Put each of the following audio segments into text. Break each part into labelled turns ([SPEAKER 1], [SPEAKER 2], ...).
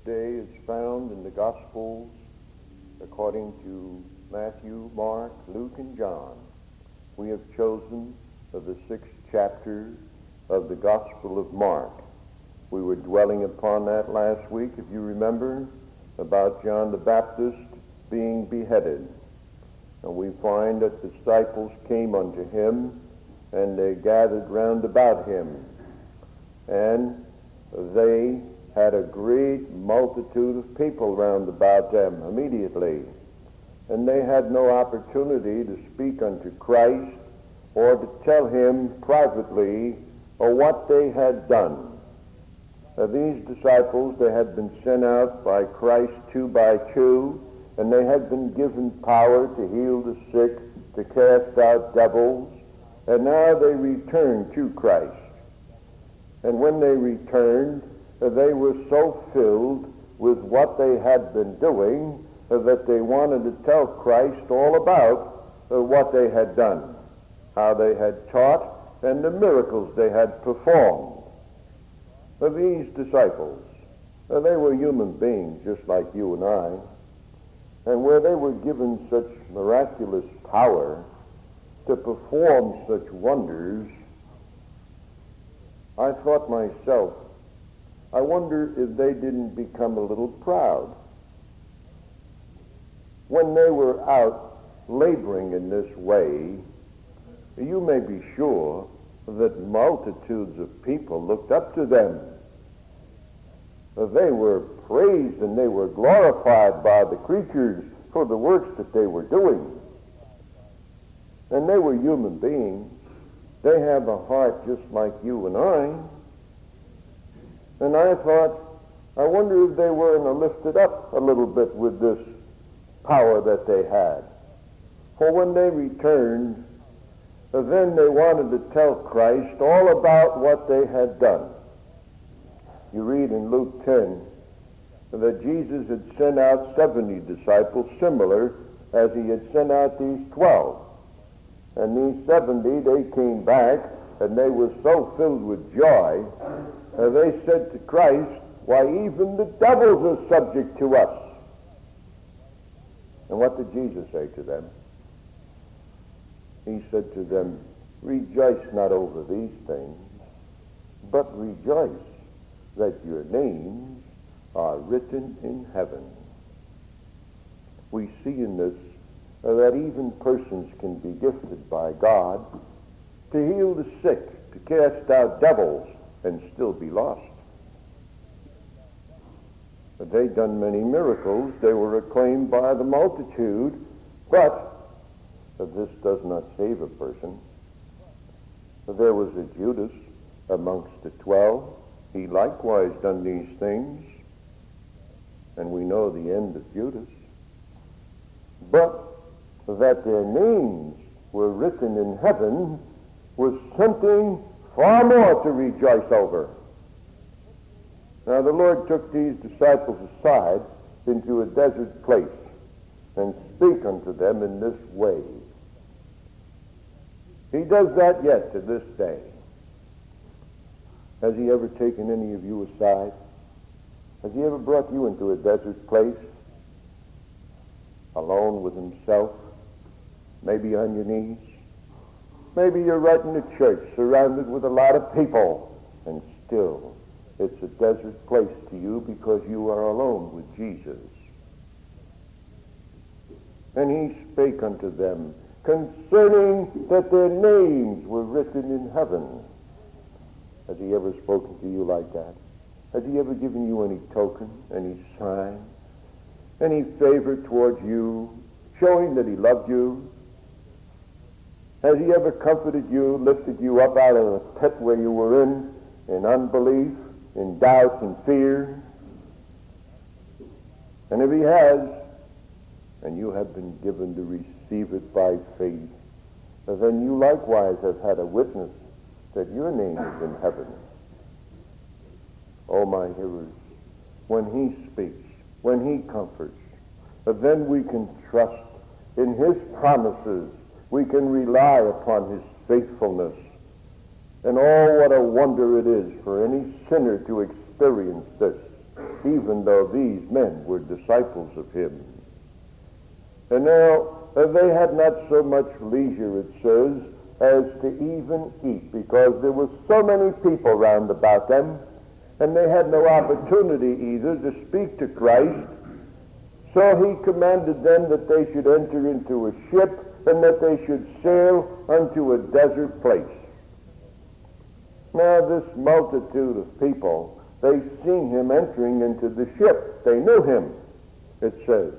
[SPEAKER 1] day is found in the Gospels according to Matthew, Mark, Luke, and John. We have chosen the 6th chapter of the Gospel of Mark. We were dwelling upon that last week, if you remember, about John the Baptist being beheaded. And we find that disciples came unto him, and they gathered round about him. And they had a great multitude of people round about them immediately. And they had no opportunity to speak unto Christ or to tell him privately what they had done. These disciples, they had been sent out by Christ 2 by 2, and they had been given power to heal the sick, to cast out devils, and now they returned to Christ. And when they returned, they were so filled with what they had been doing that they wanted to tell Christ all about what they had done, how they had taught, and the miracles they had performed. These disciples, they were human beings just like you and I, and where they were given such miraculous power to perform such wonders, I thought myself, I wonder if they didn't become a little proud. When they were out laboring in this way, you may be sure that multitudes of people looked up to them. They were praised and they were glorified by the creatures for the works that they were doing. And they were human beings. They have a heart just like you and I. And I thought, I wonder if they weren't lifted up a little bit with this power that they had. For when they returned, then they wanted to tell Christ all about what they had done. You read in Luke 10 that Jesus had sent out 70 disciples, similar as he had sent out these 12. And these 70, they came back, and they were so filled with joy, they said to Christ, why, even the devils are subject to us. And what did Jesus say to them? He said to them, rejoice not over these things, but rejoice that your names are written in heaven. We see in this that even persons can be gifted by God to heal the sick, to cast out devils, and still be lost. But they'd done many miracles. They were acclaimed by the multitude, but this does not save a person. There was a Judas amongst the 12. He likewise done these things, and we know the end of Judas. But that their names were written in heaven was something far more to rejoice over. Now the Lord took these disciples aside into a desert place and spake unto them in this way. He does that yet to this day. Has he ever taken any of you aside? Has he ever brought you into a desert place, alone with himself, maybe on your knees? Maybe you're right in the church, surrounded with a lot of people, and still it's a desert place to you because you are alone with Jesus. And he spake unto them concerning that their names were written in heaven. Has he ever spoken to you like that? Has he ever given you any token, any sign, any favor towards you, showing that he loved you? Has he ever comforted you, lifted you up out of the pit where you were in unbelief, in doubt and fear? And if he has, and you have been given to receive it by faith, then you likewise have had a witness that your name is in heaven. Oh, my hearers, when he speaks, when he comforts, then we can trust in his promises. We can rely upon his faithfulness. And oh, what a wonder it is for any sinner to experience this. even though these men were disciples of him. And now they had not so much leisure, it says, as to even eat, because there were so many people round about them, and they had no opportunity either to speak to Christ. So he commanded them that they should enter into a ship and that they should sail unto a desert place. Now this multitude of people, they seen him entering into the ship. They knew him, it says.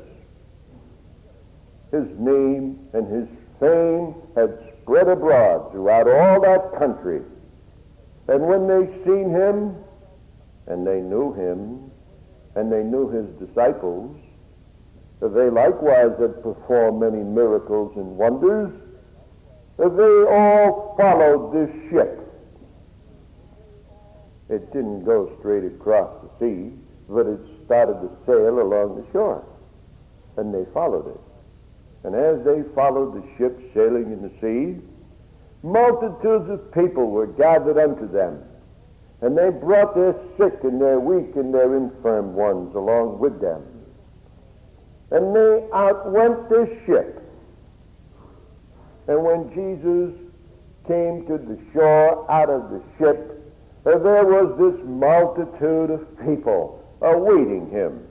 [SPEAKER 1] His name and his fame had spread abroad throughout all that country. And when they seen him, and they knew him, and they knew his disciples, they likewise had performed many miracles and wonders. They all followed this ship. It didn't go straight across the sea, but it started to sail along the shore, and they followed it. And as they followed the ship sailing in the sea, multitudes of people were gathered unto them, and they brought their sick and their weak and their infirm ones along with them. And they outwent this ship. And when Jesus came to the shore out of the ship, there was this multitude of people awaiting him.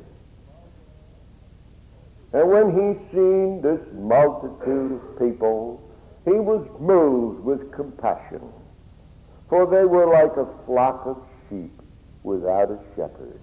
[SPEAKER 1] And when he seen this multitude of people, he was moved with compassion, for they were like a flock of sheep without a shepherd.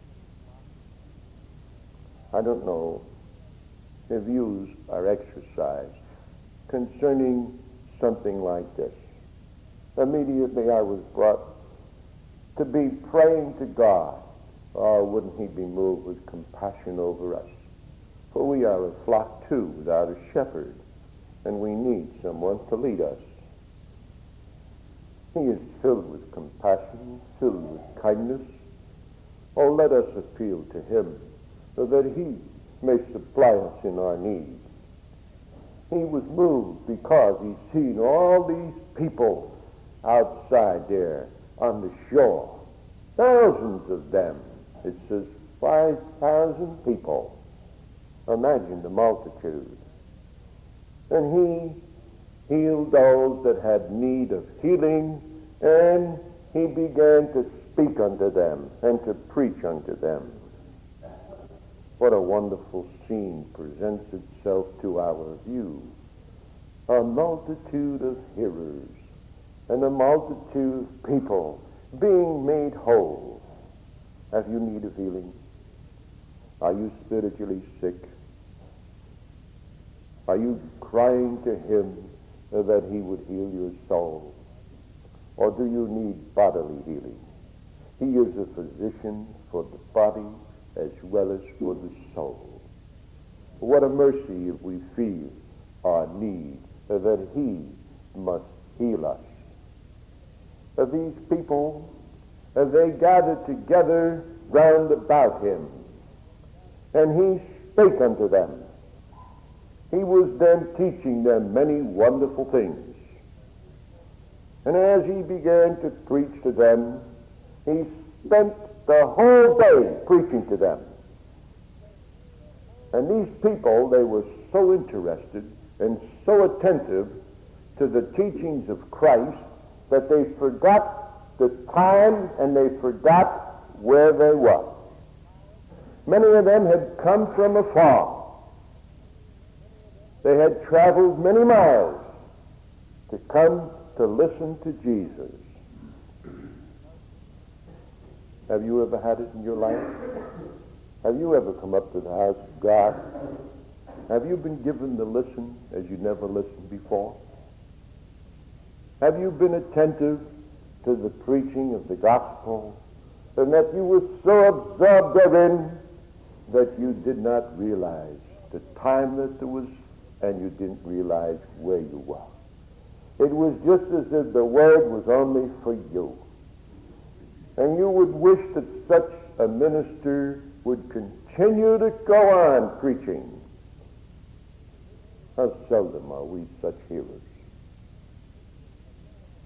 [SPEAKER 1] I don't know if views are exercised concerning something like this. Immediately I was brought to be praying to God. Oh, wouldn't he be moved with compassion over us? For we are a flock too without a shepherd, and we need someone to lead us. He is filled with compassion, filled with kindness. Oh, let us appeal to him so that he may supply us in our need. He was moved because he's seen all these people outside there on the shore. Thousands of them. It says 5,000 people. Imagine the multitude. And he healed those that had need of healing, and he began to speak unto them and to preach unto them. What a wonderful scene presents itself to our view. A multitude of hearers and a multitude of people being made whole. Have you need of healing? Are you spiritually sick? Are you crying to him that he would heal your soul? Or do you need bodily healing? He is a physician for the body as well as for the soul. What a mercy if we feel our need that he must heal us. These people, they gathered together round about him, and he spake unto them. He was then teaching them many wonderful things. And as he began to preach to them, he spent the whole day preaching to them. And these people, they were so interested and so attentive to the teachings of Christ that they forgot the time and they forgot where they were. Many of them had come from afar. They had traveled many miles to come to listen to Jesus. Have you ever had it in your life? Have you ever come up to the house of God? Have you been given to listen as you never listened before? Have you been attentive to the preaching of the gospel, and that you were so absorbed therein that you did not realize the time that there was, and you didn't realize where you were? It was just as if the word was only for you. And you would wish that such a minister would continue to go on preaching. How seldom are we such hearers?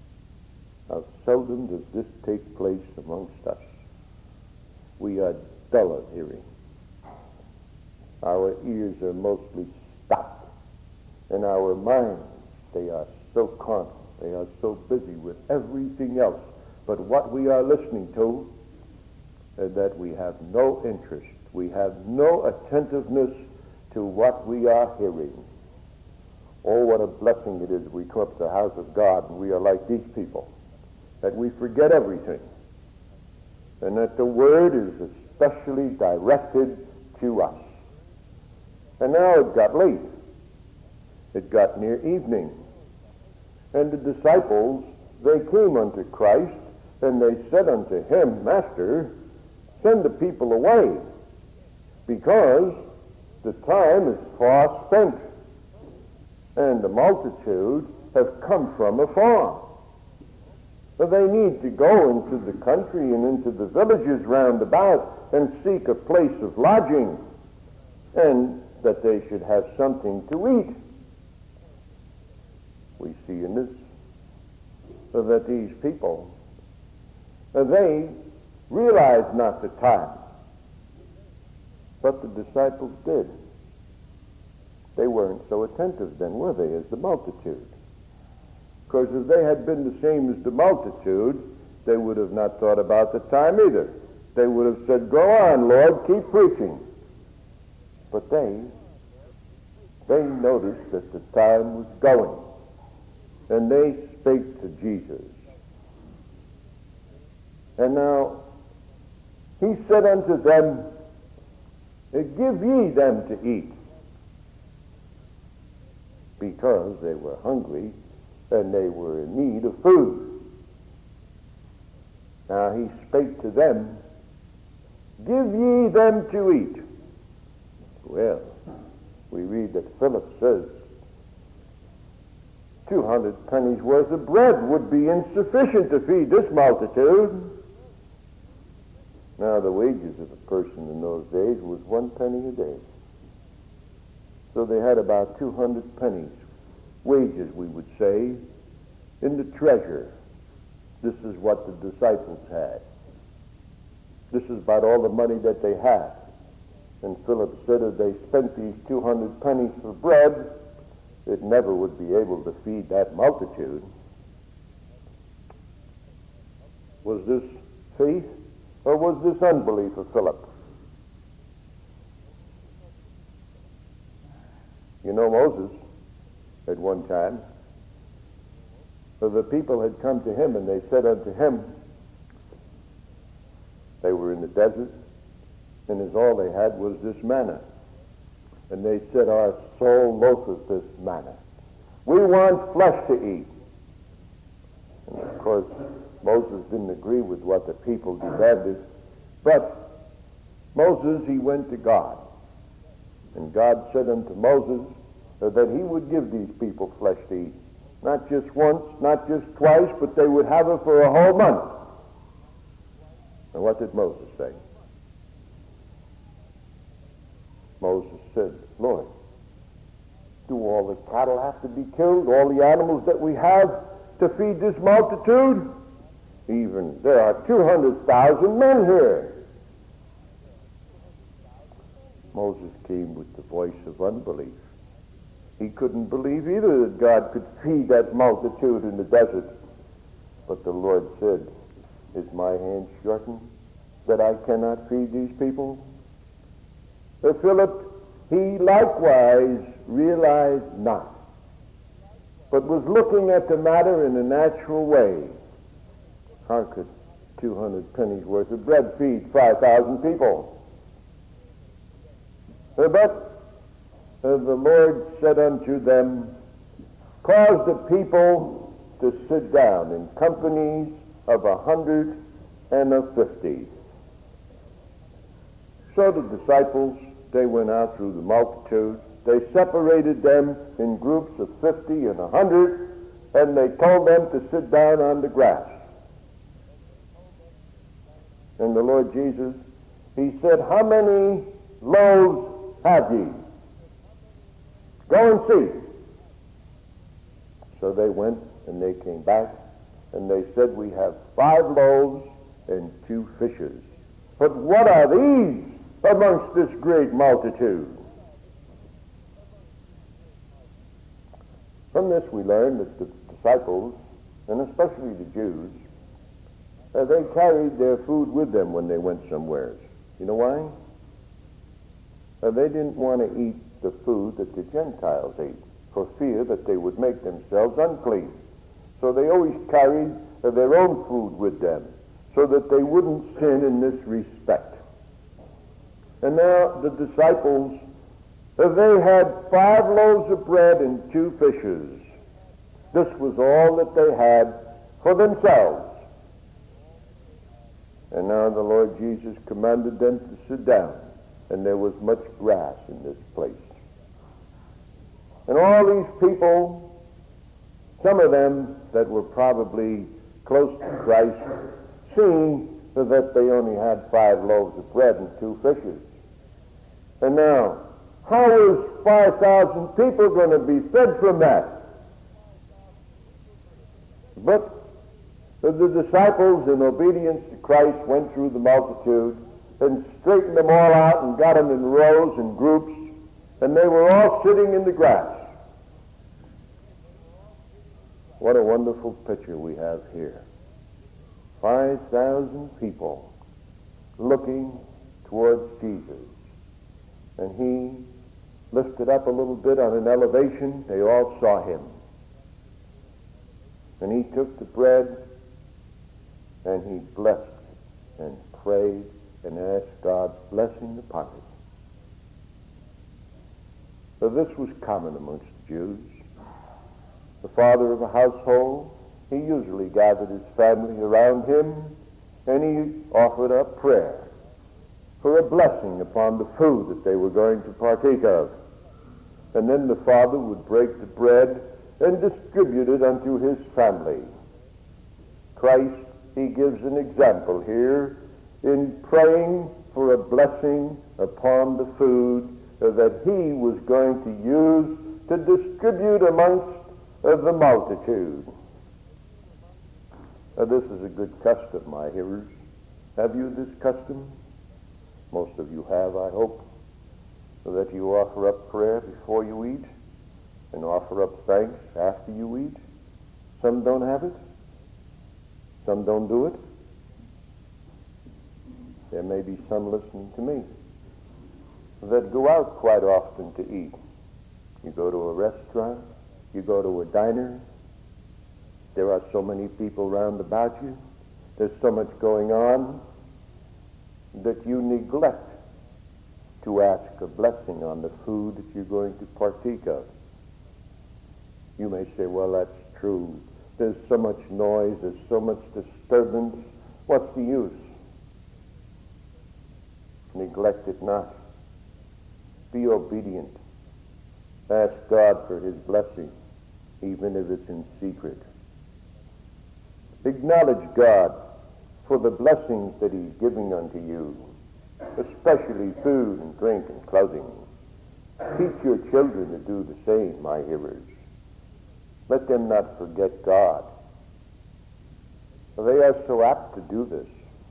[SPEAKER 1] How seldom does this take place amongst us? We are dull of hearing. Our ears are mostly stopped, and our minds, they are so carnal. They are so busy with everything else but what we are listening to, that we have no interest. We have no attentiveness to what we are hearing. Oh, what a blessing it is we come up to the house of God and we are like these people, that we forget everything, and that the Word is especially directed to us. And now it got late. It got near evening. And the disciples, they came unto Christ, and they said unto him, Master, send the people away, because the time is far spent, and the multitude have come from afar. So they need to go into the country and into the villages round about and seek a place of lodging, and that they should have something to eat. We see in this that these people, they realized not the time, but the disciples did. They weren't so attentive then, were they, as the multitude? Because if they had been the same as the multitude, they would have not thought about the time either. They would have said, go on, Lord, keep preaching. But they noticed that the time was going, and they spake to Jesus. And now he said unto them, give ye them to eat, because they were hungry and they were in need of food. Now he spake to them, give ye them to eat. Well, we read that Philip says 200 pennies worth of bread would be insufficient to feed this multitude. Now the wages of a person in those days was 1 penny a day. So they had about 200 pennies, wages we would say, in the treasure. This is what the disciples had. This is about all the money that they had. And Philip said if they spent these 200 pennies for bread, it never would be able to feed that multitude. Was this faith or was this unbelief of Philip? You know, Moses, at one time, the people had come to him and they said unto him, they were in the desert, and as all they had was this manna. And they said, our soul loatheth this manna. We want flesh to eat. And of course, Moses didn't agree with what the people demanded. But Moses, he went to God. And God said unto Moses that he would give these people flesh to eat. Not just once, not just twice, but they would have it for a whole month. And what did Moses say? Moses said, Lord, do all the cattle have to be killed, all the animals that we have to feed this multitude? Even there are 200,000 men here. Moses came with the voice of unbelief. He couldn't believe either that God could feed that multitude in the desert. But the Lord said, is my hand shortened that I cannot feed these people? Philip, he likewise realized not, but was looking at the matter in a natural way. How could 200 pennies worth of bread feed 5,000 people? But the Lord said unto them, cause the people to sit down in companies of 100 and of 50. So the disciples, they went out through the multitude. They separated them in groups of 50 and 100, and they told them to sit down on the grass. And the Lord Jesus, he said, how many loaves have ye? Go and see. So they went and they came back, and they said, we have 5 loaves and 2 fishes. But what are these amongst this great multitude? From this we learn that the disciples, and especially the Jews, they carried their food with them when they went somewhere. You know why? They didn't want to eat the food that the Gentiles ate, for fear that they would make themselves unclean. So they always carried their own food with them, so that they wouldn't sin in this respect. And now the disciples, they had 5 loaves of bread and 2 fishes. This was all that they had for themselves. And now the Lord Jesus commanded them to sit down, and there was much grass in this place. And all these people, some of them that were probably close to Christ, seeing that they only had 5 loaves of bread and 2 fishes. And now, how is 5,000 people going to be fed from that? But the disciples, in obedience to Christ, went through the multitude and straightened them all out and got them in rows and groups, and they were all sitting in the grass. What a wonderful picture we have here. 5,000 people looking towards Jesus. And he lifted up a little bit on an elevation. They all saw him. And he took the bread and he blessed it and prayed and asked God's blessing upon it. So this was common amongst the Jews. The father of a household, he usually gathered his family around him and he offered up prayer for a blessing upon the food that they were going to partake of. And then the father would break the bread and distribute it unto his family. Christ, he gives an example here in praying for a blessing upon the food that he was going to use to distribute amongst the multitude. This is a good custom, my hearers. Have you this custom? Most of you have, I hope, that you offer up prayer before you eat and offer up thanks after you eat. Some don't have it. Some don't do it. There may be some listening to me that go out quite often to eat. You go to a restaurant, you go to a diner, there are so many people round about you, there's so much going on, that you neglect to ask a blessing on the food that you're going to partake of. You may say, well, that's true. There's so much noise, there's so much disturbance. What's the use? Neglect it not. Be obedient. Ask God for his blessing, even if it's in secret. Acknowledge God for the blessings that he's giving unto you, especially food and drink and clothing. Teach your children to do the same, my hearers. Let them not forget God. They are so apt to do this.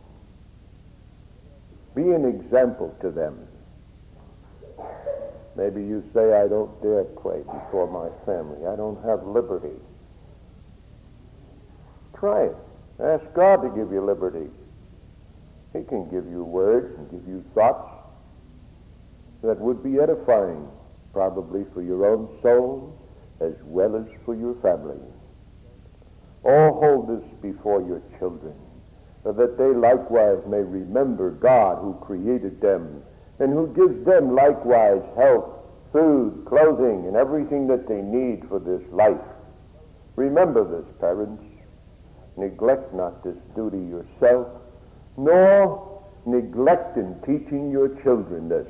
[SPEAKER 1] Be an example to them. Maybe you say, I don't dare pray before my family. I don't have liberty. Try it. Ask God to give you liberty. He can give you words and give you thoughts that would be edifying, probably for your own soul as well as for your family. Oh, hold this before your children, that they likewise may remember God who created them and who gives them likewise health, food, clothing, and everything that they need for this life. Remember this, parents. Neglect not this duty yourself, nor neglect in teaching your children this.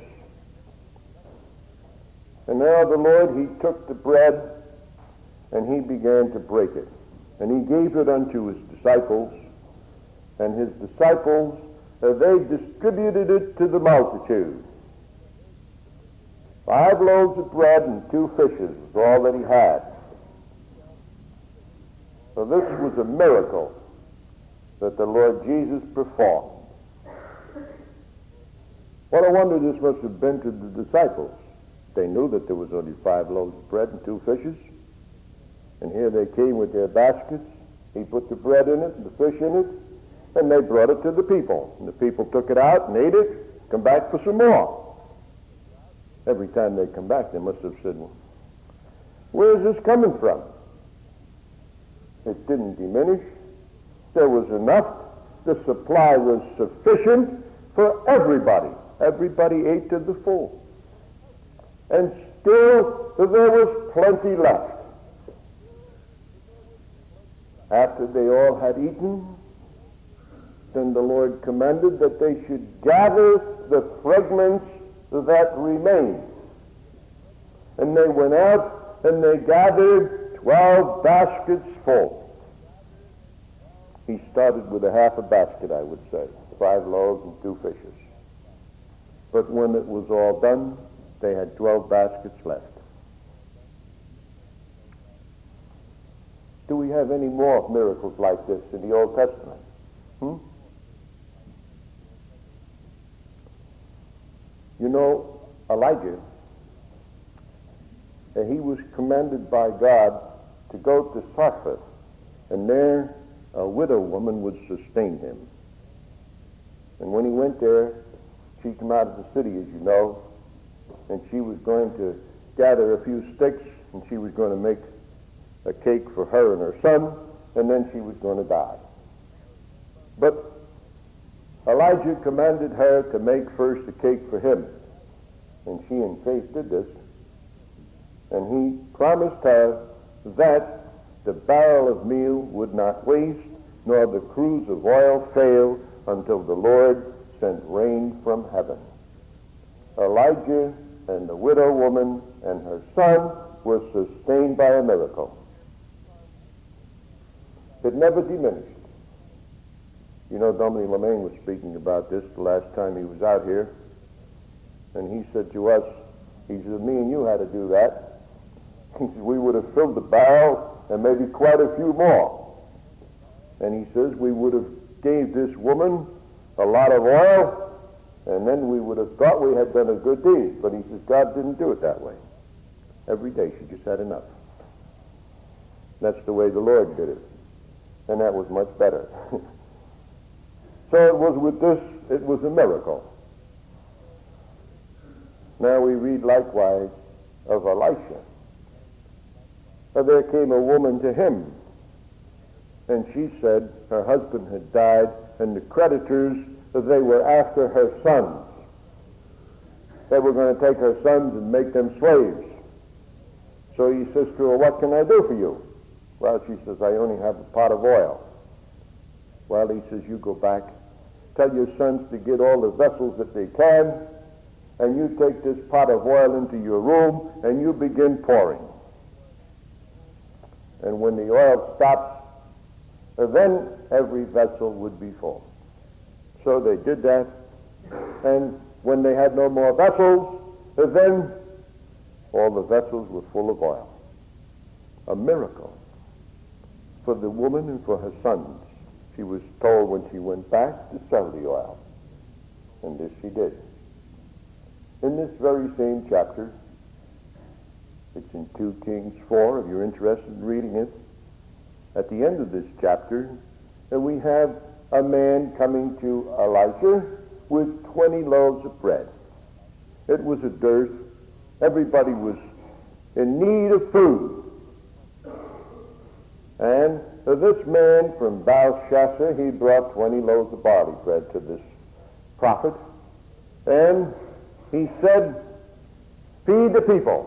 [SPEAKER 1] And now the Lord, he took the bread and he began to break it. And he gave it unto his disciples, and his disciples, they distributed it to the multitude. 5 loaves of bread and 2 fishes was all that he had. So this was a miracle that the Lord Jesus performed. What a wonder this must have been to the disciples. They knew that there was only 5 loaves of bread and 2 fishes. And here they came with their baskets. He put the bread in it and the fish in it, and they brought it to the people. And the people took it out and ate it, come back for some more. Every time they come back, they must have said, well, where is this coming from? It didn't diminish. There was enough. The supply was sufficient for everybody. Everybody ate to the full. And still there was plenty left. After they all had eaten, then the Lord commanded that they should gather the fragments that remained. And they went out and they gathered 12 baskets full. He started with a half a basket, I would say, 5 loaves and 2 fishes. But when it was all done, they had 12 baskets left. Do we have any more miracles like this in the Old Testament? You know, Elijah, he was commanded by God to go to Zarephath, and there a widow woman would sustain him. And when he went there, she came out of the city, as you know, and she was going to gather a few sticks, and she was going to make a cake for her and her son, and then she was going to die. But Elijah commanded her to make first a cake for him, and she in faith did this, and he promised her that the barrel of meal would not waste, nor the cruse of oil fail, until the Lord sent rain from heaven. Elijah and the widow woman and her son were sustained by a miracle. It never diminished. You know, Dominic Lemaine was speaking about this the last time he was out here, and he said to us, he said, me and you had to do that. He said, we would have filled the barrel and maybe quite a few more. And he says, we would have gave this woman a lot of oil, and then we would have thought we had done a good deed. But he says, God didn't do it that way. Every day she just had enough. That's the way the Lord did it. And that was much better. So it was with this, it was a miracle. Now we read likewise of Elisha. There came a woman to him, and she said her husband had died, and the creditors, they were after her sons. They were going to take her sons and make them slaves. So he says to her, what can I do for you? Well, she says, I only have a pot of oil. Well, he says, you go back, tell your sons to get all the vessels that they can, and you take this pot of oil into your room, and you begin pouring. And when the oil stops, then every vessel would be full. So they did that, and when they had no more vessels, then all the vessels were full of oil. A miracle for the woman and for her sons. She was told when she went back to sell the oil, and this she did. In this very same chapter, it's in 2 Kings 4, if you're interested in reading it. At the end of this chapter, we have a man coming to Elisha with 20 loaves of bread. It was a dearth. Everybody was in need of food. And this man from Baal-shazar, he brought 20 loaves of barley bread to this prophet. And he said, feed the people.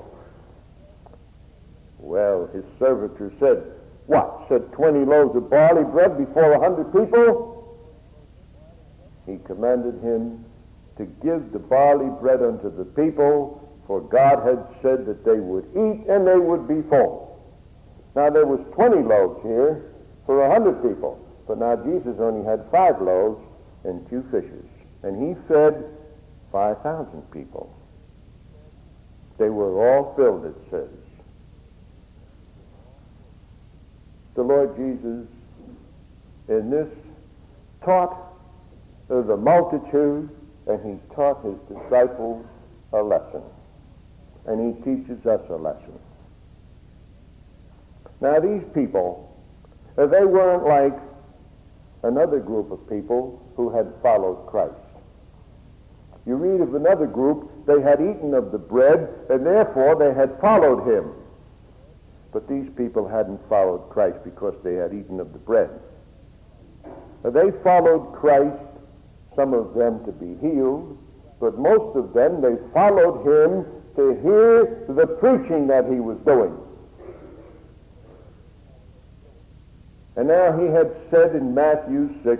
[SPEAKER 1] Well, his servitor said, what? Said 20 loaves of barley bread before 100 people? He commanded him to give the barley bread unto the people, for God had said that they would eat and they would be full. Now there was 20 loaves here for 100 people, but now Jesus only had 5 loaves and 2 fishes, and he fed 5,000 people. They were all filled, it says. The Lord Jesus, in this, taught the multitude and he taught his disciples a lesson. And he teaches us a lesson. Now these people, they weren't like another group of people who had followed Christ. You read of another group, they had eaten of the bread, and therefore they had followed him. But these people hadn't followed Christ because they had eaten of the bread. They followed Christ, some of them to be healed, but most of them, they followed him to hear the preaching that he was doing. And now he had said in Matthew 6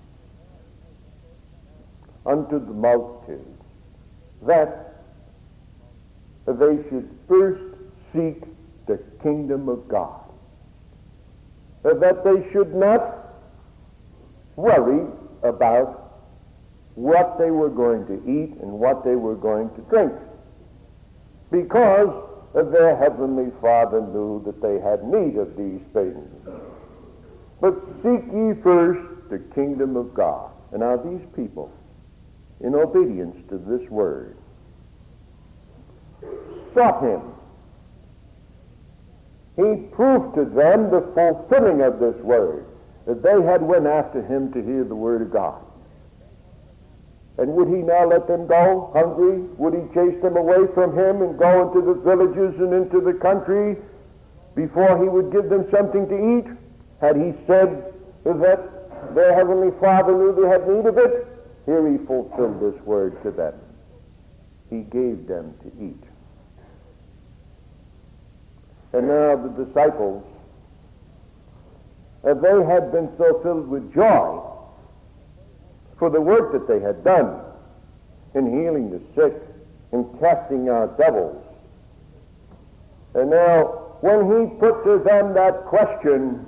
[SPEAKER 1] unto the multitude that they should first seek the kingdom of God, that they should not worry about what they were going to eat and what they were going to drink, because their heavenly Father knew that they had need of these things. But seek ye first the kingdom of God. And now these people, in obedience to this word, sought him. He proved to them the fulfilling of this word, that they had went after him to hear the word of God. And would he now let them go hungry? Would he chase them away from him and go into the villages and into the country before he would give them something to eat? Had he said that their heavenly Father knew they had need of it? Here he fulfilled this word to them. He gave them to eat. And now the disciples, they had been so filled with joy for the work that they had done in healing the sick, in casting out devils. And now, when he put to them that question,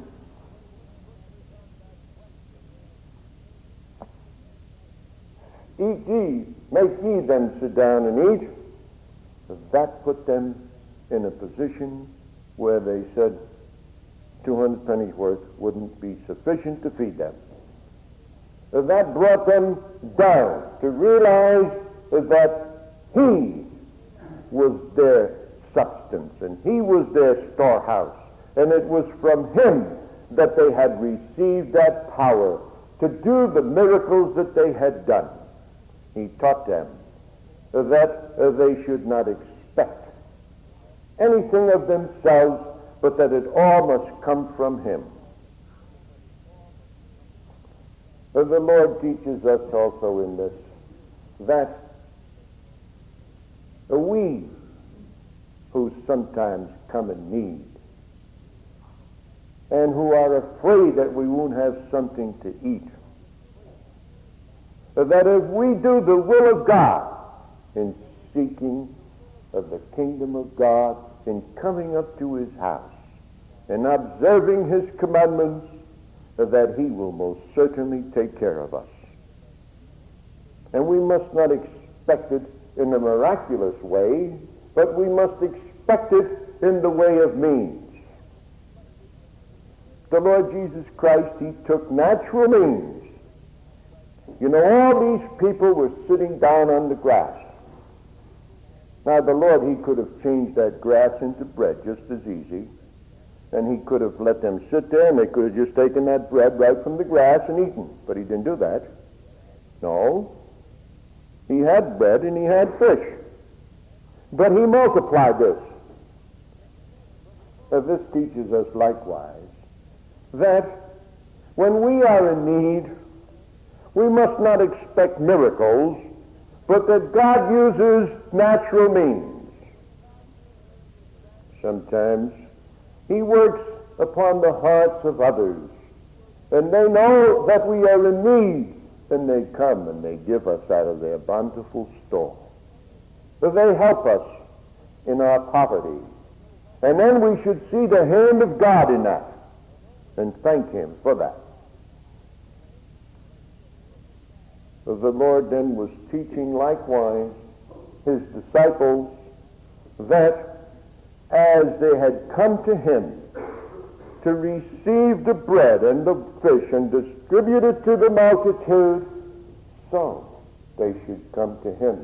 [SPEAKER 1] eat ye, make ye them sit down and eat, that put them in a position where they said 200 pennies worth wouldn't be sufficient to feed them. That brought them down to realize that he was their substance and he was their storehouse, and it was from him that they had received that power to do the miracles that they had done. He taught them that they should not expect anything of themselves, but that it all must come from him. The Lord teaches us also in this that we who sometimes come in need and who are afraid that we won't have something to eat, that if we do the will of God in seeking of the kingdom of God, in coming up to his house and observing his commandments, that he will most certainly take care of us. And we must not expect it in a miraculous way, but we must expect it in the way of means. The Lord Jesus Christ, he took natural means. You know, all these people were sitting down on the grass. Now, the Lord, he could have changed that grass into bread just as easy. And he could have let them sit there, and they could have just taken that bread right from the grass and eaten. But he didn't do that. No. He had bread and he had fish. But he multiplied this. This teaches us likewise that when we are in need, we must not expect miracles, but that God uses natural means. Sometimes he works upon the hearts of others, and they know that we are in need, and they come and they give us out of their bountiful store. So they help us in our poverty, and then we should see the hand of God in that and thank him for that. So the Lord then was teaching likewise his disciples that as they had come to him to receive the bread and the fish and distribute it to the multitude, so they should come to him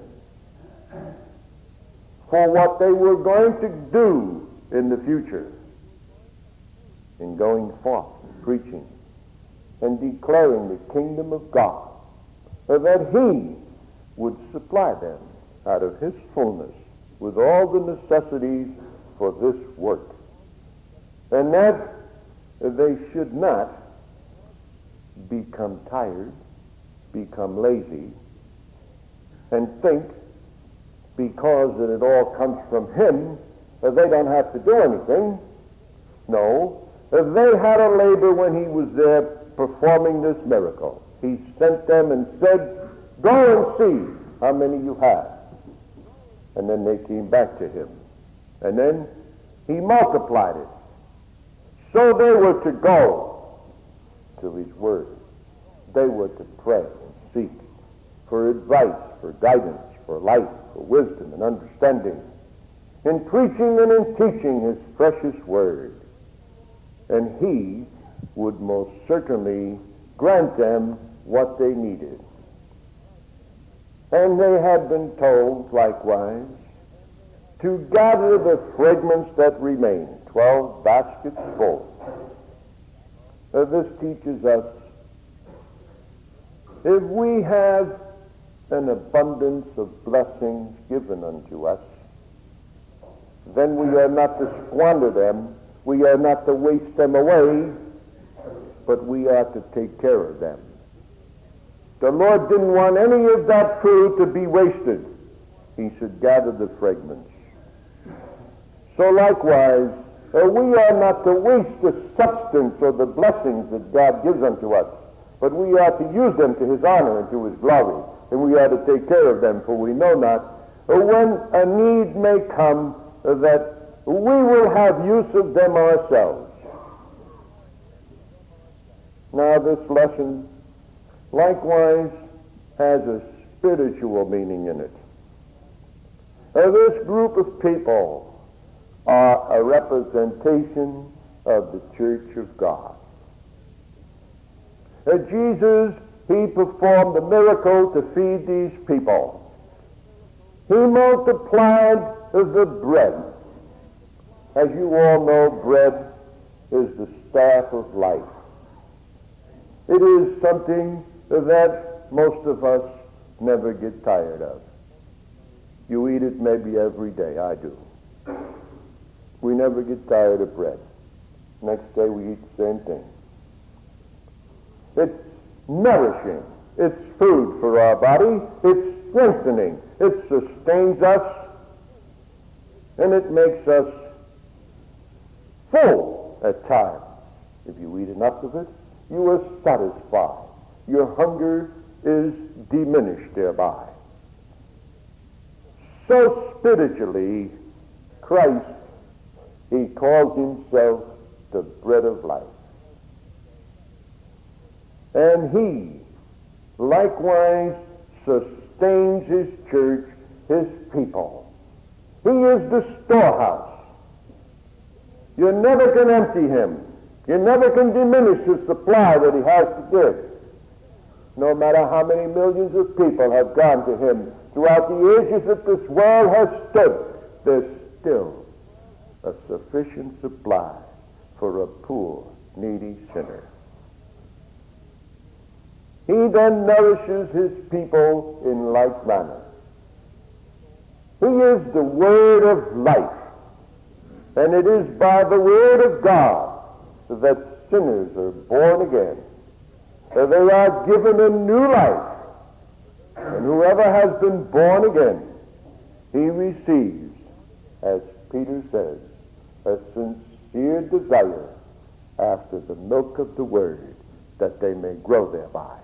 [SPEAKER 1] for what they were going to do in the future, in going forth, preaching, and declaring the kingdom of God, that he would supply them out of his fullness with all the necessities for this work, and that they should not become tired, become lazy, and think because that it all comes from him that they don't have to do anything. No, they had a labor when he was there performing this miracle. He sent them and said, "Go and see how many you have." And then they came back to him. And then he multiplied it. So they were to go to his word. They were to pray and seek for advice, for guidance, for light, for wisdom and understanding, in preaching and in teaching his precious word. And he would most certainly grant them what they needed. And they had been told, likewise, to gather the fragments that remain, 12 baskets full. This teaches us, if we have an abundance of blessings given unto us, then we are not to squander them, we are not to waste them away, but we are to take care of them. The Lord didn't want any of that food to be wasted. He should gather the fragments. So likewise, we are not to waste the substance or the blessings that God gives unto us, but we are to use them to his honor and to his glory, and we are to take care of them, for we know not when a need may come that we will have use of them ourselves. Now this lesson likewise has a spiritual meaning in it. This group of people are a representation of the church of God. Jesus, he performed a miracle to feed these people. He multiplied the bread. As you all know, bread is the staff of life. It is something that most of us never get tired of. You eat it maybe every day. I do. We never get tired of bread. Next day we eat the same thing. It's nourishing. It's food for our body. It's strengthening. It sustains us. And it makes us full at times. If you eat enough of it, you are satisfied. Your hunger is diminished thereby. So spiritually, Christ, he calls himself the bread of life. And he likewise sustains his church, his people. He is the storehouse. You never can empty him. You never can diminish the supply that he has to give. No matter how many millions of people have gone to him throughout the ages that this world has stood, there's still a sufficient supply for a poor, needy sinner. He then nourishes his people in like manner. He is the word of life, and it is by the word of God that sinners are born again. They are given a new life, and whoever has been born again, he receives, as Peter says, a sincere desire after the milk of the word, that they may grow thereby.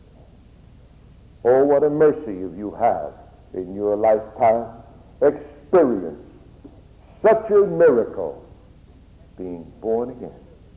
[SPEAKER 1] Oh, what a mercy if you have in your lifetime experienced such a miracle, being born again.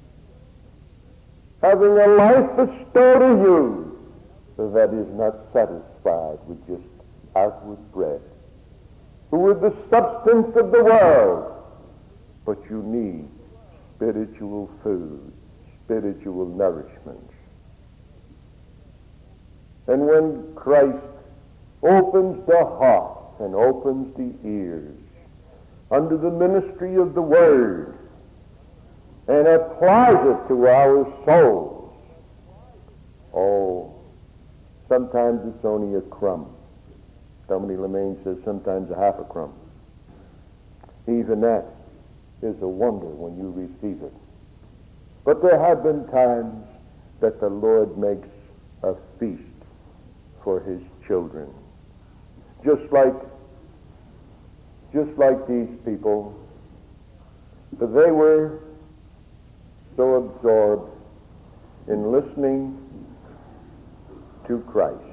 [SPEAKER 1] Having a life bestowed in you that is not satisfied with just outward bread, with the substance of the world, but you need spiritual food, spiritual nourishment. And when Christ opens the heart and opens the ears under the ministry of the Word and applies it to our souls. Oh, sometimes it's only a crumb. Somebody Lemaine says sometimes a half a crumb. Even that is a wonder when you receive it. But there have been times that the Lord makes a feast for his children. Just like these people, but they were so absorbed in listening to Christ